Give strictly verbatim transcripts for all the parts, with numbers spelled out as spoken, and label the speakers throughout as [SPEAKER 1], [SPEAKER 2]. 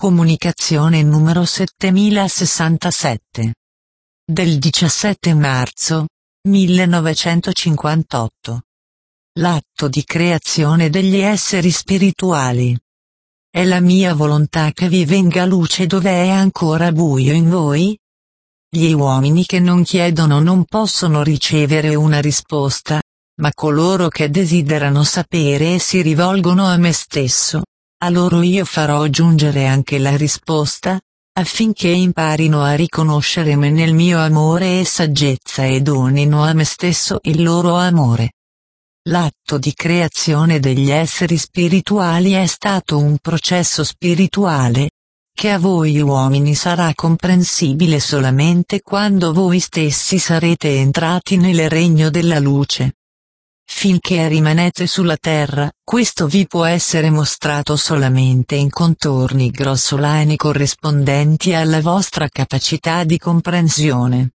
[SPEAKER 1] Comunicazione numero settemilasessantasette. Del diciassette marzo millenovecentocinquantotto. L'atto di creazione degli esseri spirituali. È la mia volontà che vi venga luce dove è ancora buio in voi? Gli uomini che non chiedono non possono ricevere una risposta, ma coloro che desiderano sapere e si rivolgono a me stesso, a loro io farò giungere anche la risposta, affinché imparino a riconoscere me nel mio amore e saggezza e donino a me stesso il loro amore. L'atto di creazione degli esseri spirituali è stato un processo spirituale, che a voi uomini sarà comprensibile solamente quando voi stessi sarete entrati nel regno della luce. Finché rimanete sulla terra, questo vi può essere mostrato solamente in contorni grossolani corrispondenti alla vostra capacità di comprensione.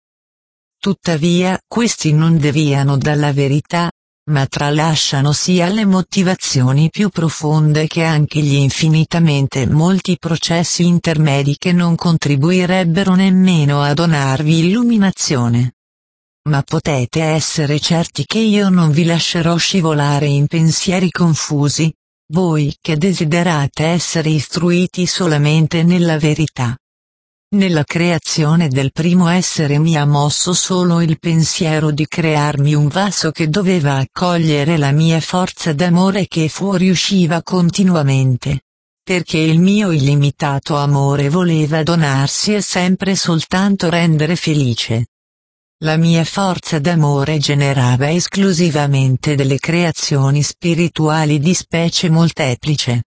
[SPEAKER 1] Tuttavia, questi non deviano dalla verità, ma tralasciano sia le motivazioni più profonde che anche gli infinitamente molti processi intermedi che non contribuirebbero nemmeno a donarvi illuminazione. Ma potete essere certi che io non vi lascerò scivolare in pensieri confusi, voi che desiderate essere istruiti solamente nella verità. Nella creazione del primo essere mi ha mosso solo il pensiero di crearmi un vaso che doveva accogliere la mia forza d'amore che fuoriusciva continuamente, perché il mio illimitato amore voleva donarsi e sempre soltanto rendere felice. La mia forza d'amore generava esclusivamente delle creazioni spirituali di specie molteplice.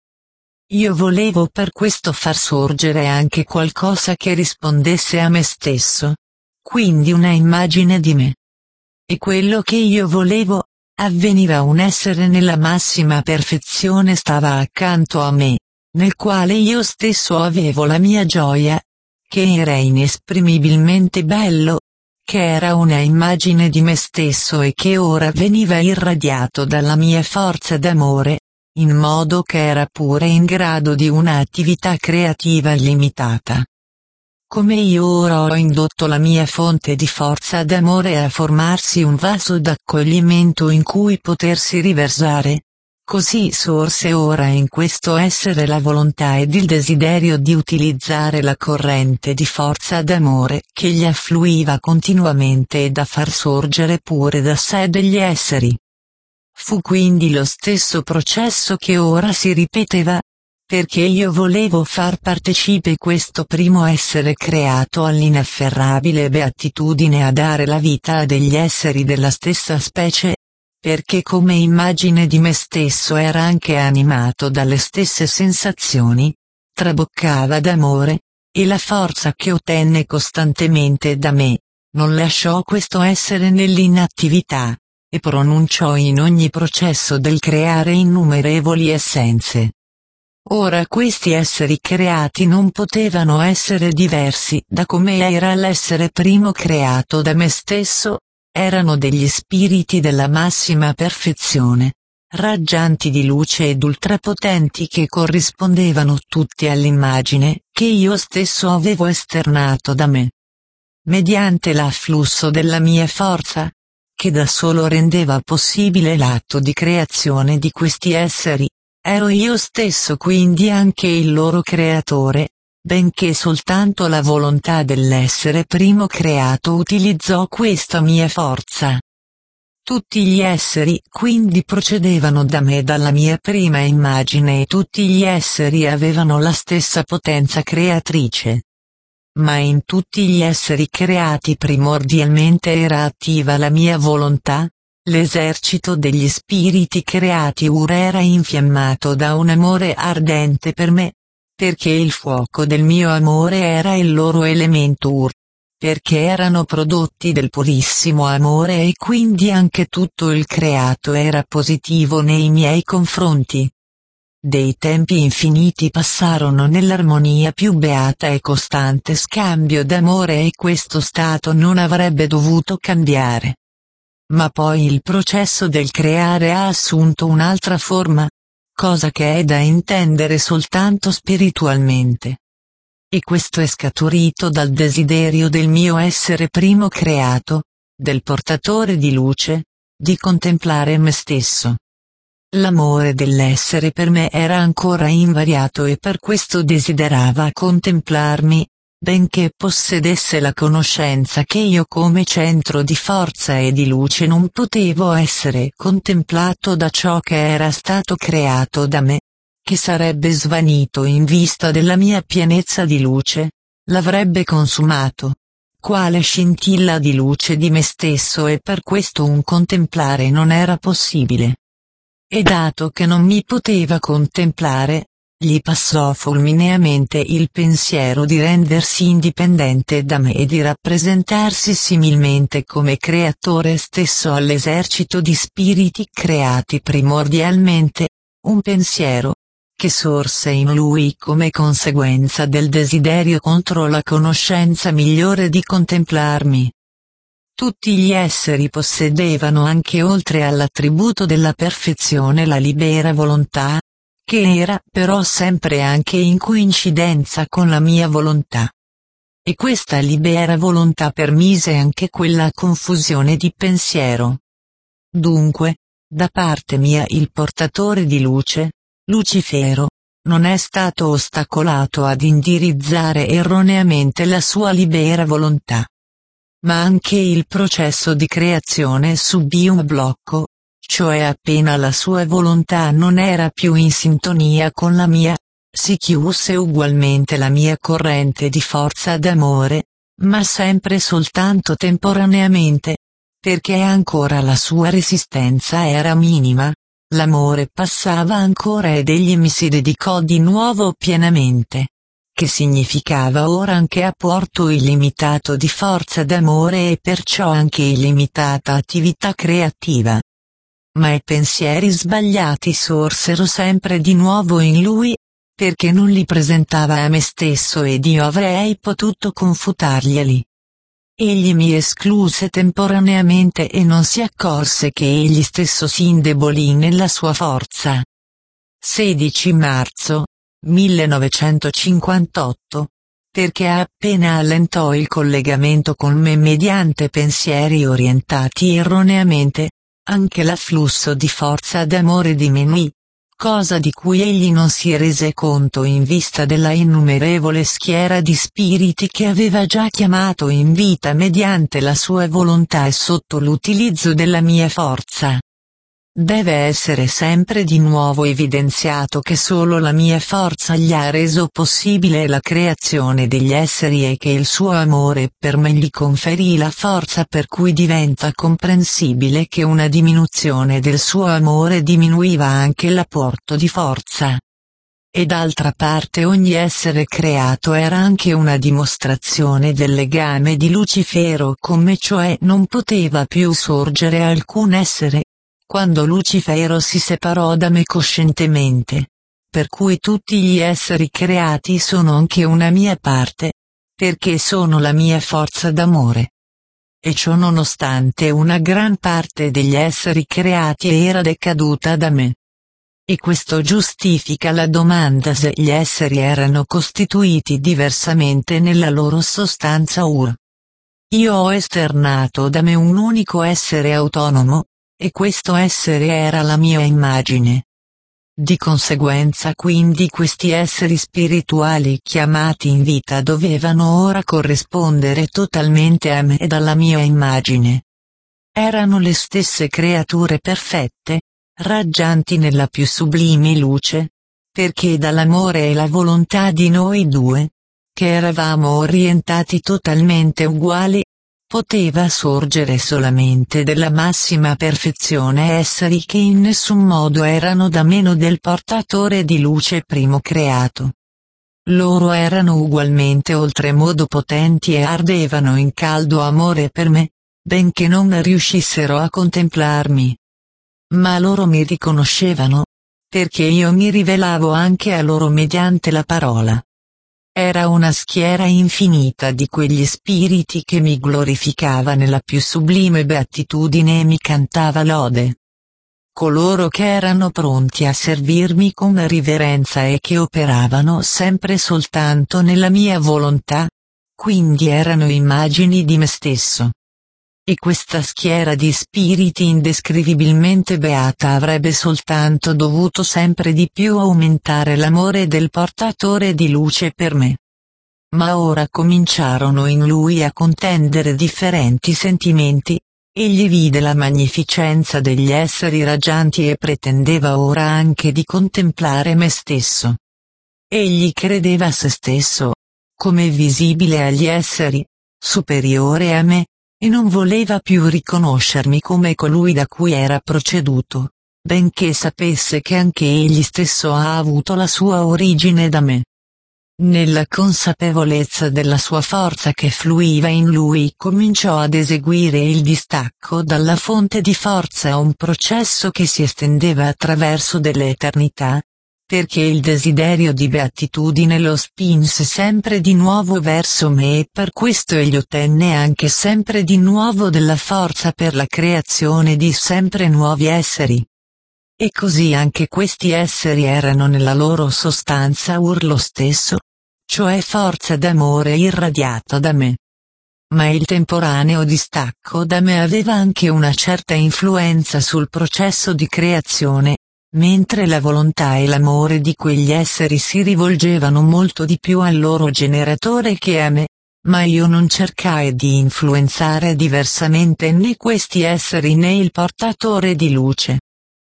[SPEAKER 1] Io volevo per questo far sorgere anche qualcosa che rispondesse a me stesso, quindi una immagine di me. E quello che io volevo, avveniva un essere nella massima perfezione stava accanto a me, nel quale io stesso avevo la mia gioia, che era inesprimibilmente bello, che era una immagine di me stesso e che ora veniva irradiato dalla mia forza d'amore, in modo che era pure in grado di una attività creativa illimitata. Come io ora ho indotto la mia fonte di forza d'amore a formarsi un vaso d'accoglimento in cui potersi riversare, così sorse ora in questo essere la volontà ed il desiderio di utilizzare la corrente di forza d'amore che gli affluiva continuamente e da far sorgere pure da sé degli esseri. Fu quindi lo stesso processo che ora si ripeteva, perché io volevo far partecipe questo primo essere creato all'inafferrabile beatitudine a dare la vita a degli esseri della stessa specie, perché come immagine di me stesso era anche animato dalle stesse sensazioni, traboccava d'amore, e la forza che ottenne costantemente da me, non lasciò questo essere nell'inattività, e pronunciò in ogni processo del creare innumerevoli essenze. Ora questi esseri creati non potevano essere diversi da come era l'essere primo creato da me stesso, erano degli spiriti della massima perfezione, raggianti di luce ed ultrapotenti che corrispondevano tutti all'immagine che io stesso avevo esternato da me. Mediante l'afflusso della mia forza, che da solo rendeva possibile l'atto di creazione di questi esseri, ero io stesso quindi anche il loro creatore, benché soltanto la volontà dell'essere primo creato utilizzò questa mia forza. Tutti gli esseri quindi procedevano da me dalla mia prima immagine e tutti gli esseri avevano la stessa potenza creatrice. Ma in tutti gli esseri creati primordialmente era attiva la mia volontà, l'esercito degli spiriti creati ora era infiammato da un amore ardente per me, perché il fuoco del mio amore era il loro elemento ur, perché erano prodotti del purissimo amore e quindi anche tutto il creato era positivo nei miei confronti. Dei tempi infiniti passarono nell'armonia più beata e costante scambio d'amore e questo stato non avrebbe dovuto cambiare. Ma poi il processo del creare ha assunto un'altra forma, cosa che è da intendere soltanto spiritualmente, E questo è scaturito dal desiderio del mio essere primo creato, del portatore di luce, di contemplare me stesso. L'amore dell'essere per me era ancora invariato e per questo desiderava contemplarmi, benché possedesse la conoscenza che io come centro di forza e di luce non potevo essere contemplato da ciò che era stato creato da me, che sarebbe svanito in vista della mia pienezza di luce, l'avrebbe consumato, quale scintilla di luce di me stesso e per questo un contemplare non era possibile. E dato che non mi poteva contemplare, gli passò fulmineamente il pensiero di rendersi indipendente da me e di rappresentarsi similmente come creatore stesso all'esercito di spiriti creati primordialmente, un pensiero che sorse in lui come conseguenza del desiderio contro la conoscenza migliore di contemplarmi. Tutti gli esseri possedevano anche oltre all'attributo della perfezione la libera volontà, che era però sempre anche in coincidenza con la mia volontà. E questa libera volontà permise anche quella confusione di pensiero. Dunque, da parte mia il portatore di luce, Lucifero, non è stato ostacolato ad indirizzare erroneamente la sua libera volontà. Ma anche il processo di creazione subì un blocco, cioè appena la sua volontà non era più in sintonia con la mia, si chiuse ugualmente la mia corrente di forza d'amore, ma sempre soltanto temporaneamente, perché ancora la sua resistenza era minima, l'amore passava ancora ed egli mi si dedicò di nuovo pienamente. Che significava ora anche apporto illimitato di forza d'amore e perciò anche illimitata attività creativa. Ma i pensieri sbagliati sorsero sempre di nuovo in lui, perché non li presentava a me stesso ed io avrei potuto confutarglieli. Egli mi escluse temporaneamente e non si accorse che egli stesso si indebolì nella sua forza. sedici marzo millenovecentocinquantotto, perché appena allentò il collegamento con me mediante pensieri orientati erroneamente, anche l'afflusso di forza d'amore diminuì, cosa di cui egli non si rese conto in vista della innumerevole schiera di spiriti che aveva già chiamato in vita mediante la sua volontà e sotto l'utilizzo della mia forza. Deve essere sempre di nuovo evidenziato che solo la mia forza gli ha reso possibile la creazione degli esseri e che il suo amore per me gli conferì la forza per cui diventa comprensibile che una diminuzione del suo amore diminuiva anche l'apporto di forza. E d'altra parte ogni essere creato era anche una dimostrazione del legame di Lucifero con me, cioè non poteva più sorgere alcun essere, quando Lucifero si separò da me coscientemente, per cui tutti gli esseri creati sono anche una mia parte, perché sono la mia forza d'amore. E ciò nonostante una gran parte degli esseri creati era decaduta da me. E questo giustifica la domanda se gli esseri erano costituiti diversamente nella loro sostanza ur. Io ho esternato da me un unico essere autonomo, e questo essere era la mia immagine. Di conseguenza quindi questi esseri spirituali chiamati in vita dovevano ora corrispondere totalmente a me ed alla mia immagine. Erano le stesse creature perfette, raggianti nella più sublime luce, perché dall'amore e la volontà di noi due, che eravamo orientati totalmente uguali, poteva sorgere solamente della massima perfezione esseri che in nessun modo erano da meno del portatore di luce primo creato. Loro erano ugualmente oltremodo potenti e ardevano in caldo amore per me, benché non riuscissero a contemplarmi. Ma loro mi riconoscevano, perché io mi rivelavo anche a loro mediante la parola. Era una schiera infinita di quegli spiriti che mi glorificava nella più sublime beatitudine e mi cantava lode. coloro che erano pronti a servirmi con riverenza e che operavano sempre soltanto nella mia volontà, quindi erano immagini di me stesso. E questa schiera di spiriti indescrivibilmente beata avrebbe soltanto dovuto sempre di più aumentare l'amore del portatore di luce per me. Ma ora cominciarono in lui a contendere differenti sentimenti. Egli vide la magnificenza degli esseri raggianti e pretendeva ora anche di contemplare me stesso. Egli credeva a se stesso, come visibile agli esseri, superiore a me, e non voleva più riconoscermi come colui da cui era proceduto, benché sapesse che anche egli stesso ha avuto la sua origine da me. Nella consapevolezza della sua forza che fluiva in lui cominciò ad eseguire il distacco dalla fonte di forza, un processo che si estendeva attraverso delle eternità, perché il desiderio di beatitudine lo spinse sempre di nuovo verso me e per questo egli ottenne anche sempre di nuovo della forza per la creazione di sempre nuovi esseri. E così anche questi esseri erano nella loro sostanza ur lo stesso, cioè forza d'amore irradiata da me. Ma il temporaneo distacco da me aveva anche una certa influenza sul processo di creazione, mentre la volontà e l'amore di quegli esseri si rivolgevano molto di più al loro generatore che a me, ma io non cercai di influenzare diversamente né questi esseri né il portatore di luce.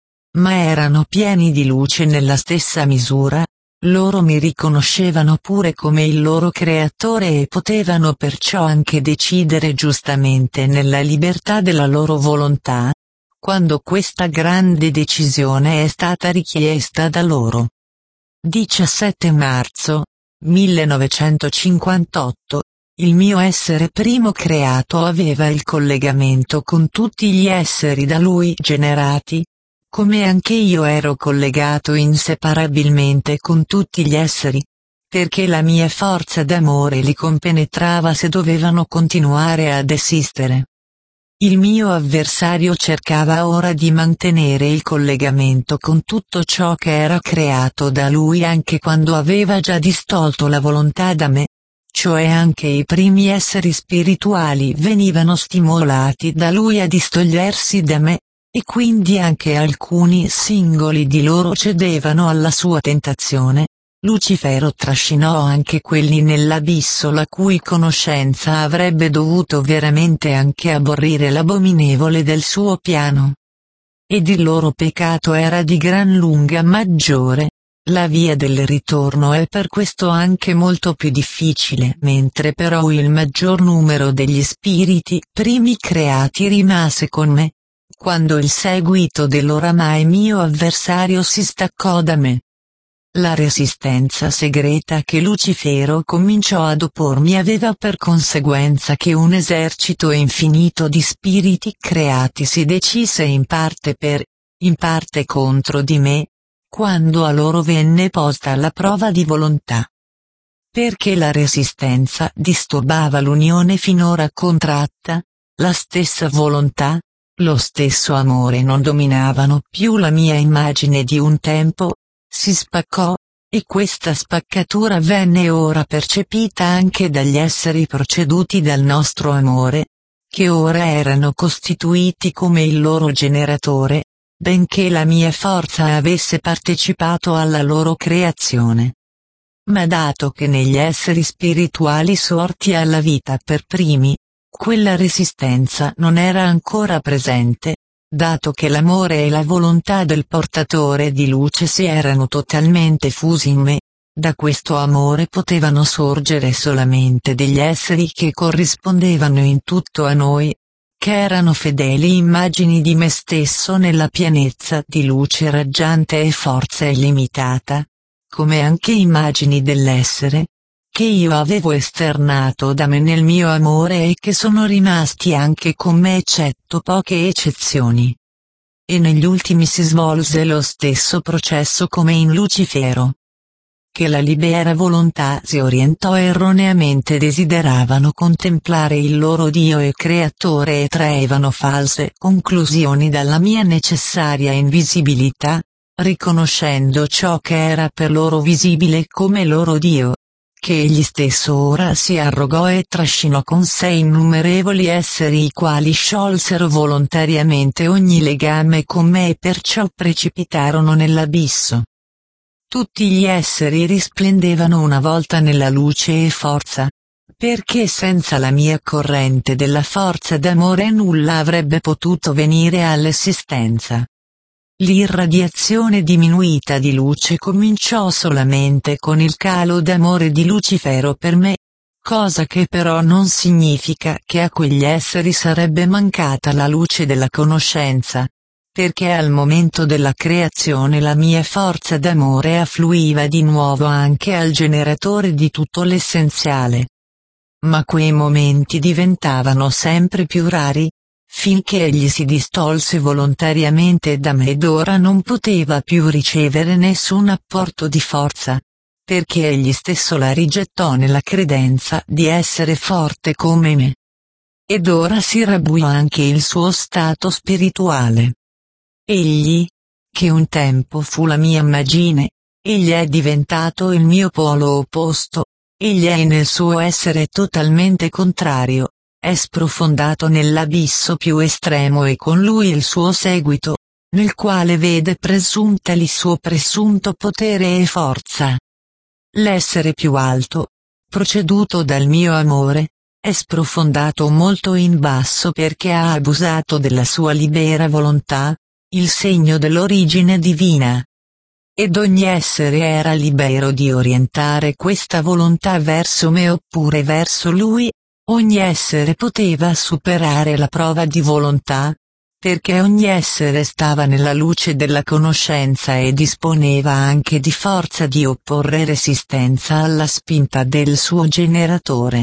[SPEAKER 1] Ma erano pieni di luce nella stessa misura. Loro mi riconoscevano pure come il loro creatore e potevano perciò anche decidere giustamente nella libertà della loro volontà, quando questa grande decisione è stata richiesta da loro. diciassette marzo millenovecentocinquantotto, il mio essere primo creato aveva il collegamento con tutti gli esseri da lui generati, come anche io ero collegato inseparabilmente con tutti gli esseri, perché la mia forza d'amore li compenetrava se dovevano continuare ad esistere. Il mio avversario cercava ora di mantenere il collegamento con tutto ciò che era creato da lui anche quando aveva già distolto la volontà da me, cioè anche i primi esseri spirituali venivano stimolati da lui a distogliersi da me. E quindi anche alcuni singoli di loro cedevano alla sua tentazione. Lucifero trascinò anche quelli nell'abisso la cui conoscenza avrebbe dovuto veramente anche aborrire l'abominevole del suo piano. Ed il loro peccato era di gran lunga maggiore. La via del ritorno è per questo anche molto più difficile, mentre però il maggior numero degli spiriti primi creati rimase con me. Quando il seguito dell'oramai mio avversario si staccò da me. La resistenza segreta che Lucifero cominciò ad oppormi aveva per conseguenza che un esercito infinito di spiriti creati si decise in parte per, in parte contro di me, quando a loro venne posta la prova di volontà. Perché la resistenza disturbava l'unione finora contratta, la stessa volontà, lo stesso amore non dominavano più la mia immagine di un tempo, si spaccò, e questa spaccatura venne ora percepita anche dagli esseri proceduti dal nostro amore, che ora erano costituiti come il loro generatore, benché la mia forza avesse partecipato alla loro creazione. Ma dato che negli esseri spirituali sorti alla vita per primi, quella resistenza non era ancora presente, dato che l'amore e la volontà del portatore di luce si erano totalmente fusi in me, da questo amore potevano sorgere solamente degli esseri che corrispondevano in tutto a noi, che erano fedeli immagini di me stesso nella pienezza di luce raggiante e forza illimitata, come anche immagini dell'essere, che io avevo esternato da me nel mio amore e che sono rimasti anche con me eccetto poche eccezioni. E negli ultimi si svolse lo stesso processo come in Lucifero. che la libera volontà si orientò erroneamente desideravano contemplare il loro Dio e Creatore e traevano false conclusioni dalla mia necessaria invisibilità, riconoscendo ciò che era per loro visibile come loro Dio, che egli stesso ora si arrogò e trascinò con sé innumerevoli esseri i quali sciolsero volontariamente ogni legame con me e perciò precipitarono nell'abisso. Tutti gli esseri risplendevano una volta nella luce e forza, perché senza la mia corrente della forza d'amore nulla avrebbe potuto venire all'esistenza. L'irradiazione diminuita di luce cominciò solamente con il calo d'amore di Lucifero per me, cosa che però non significa che a quegli esseri sarebbe mancata la luce della conoscenza, perché al momento della creazione la mia forza d'amore affluiva di nuovo anche al generatore di tutto l'essenziale. Ma quei momenti diventavano sempre più rari, finché egli si distolse volontariamente da me ed ora non poteva più ricevere nessun apporto di forza, perché egli stesso la rigettò nella credenza di essere forte come me. Ed ora si rabbuiò anche il suo stato spirituale. Egli, che un tempo fu la mia immagine, egli è diventato il mio polo opposto, egli è nel suo essere totalmente contrario. È sprofondato nell'abisso più estremo e con lui il suo seguito, nel quale vede presunta il suo presunto potere e forza. L'essere più alto, proceduto dal mio amore, è sprofondato molto in basso perché ha abusato della sua libera volontà, il segno dell'origine divina. Ed ogni essere era libero di orientare questa volontà verso me oppure verso lui. Ogni essere poteva superare la prova di volontà, perché ogni essere stava nella luce della conoscenza e disponeva anche di forza di opporre resistenza alla spinta del suo generatore.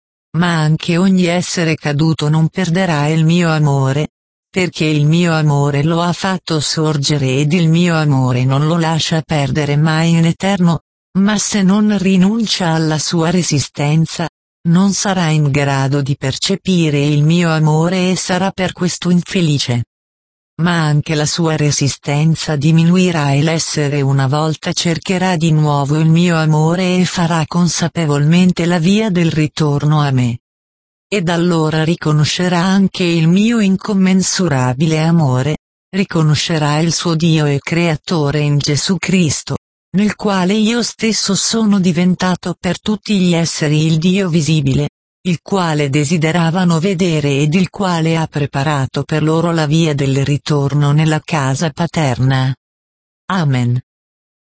[SPEAKER 1] Ma anche ogni essere caduto non perderà il mio amore, perché il mio amore lo ha fatto sorgere ed il mio amore non lo lascia perdere mai in eterno, ma se non rinuncia alla sua resistenza, non sarà in grado di percepire il mio amore e sarà per questo infelice. Ma anche la sua resistenza diminuirà e l'essere una volta cercherà di nuovo il mio amore e farà consapevolmente la via del ritorno a me. Ed allora riconoscerà anche il mio incommensurabile amore, riconoscerà il suo Dio e Creatore in Gesù Cristo, nel quale io stesso sono diventato per tutti gli esseri il Dio visibile, il quale desideravano vedere ed il quale ha preparato per loro la via del ritorno nella casa paterna. Amen.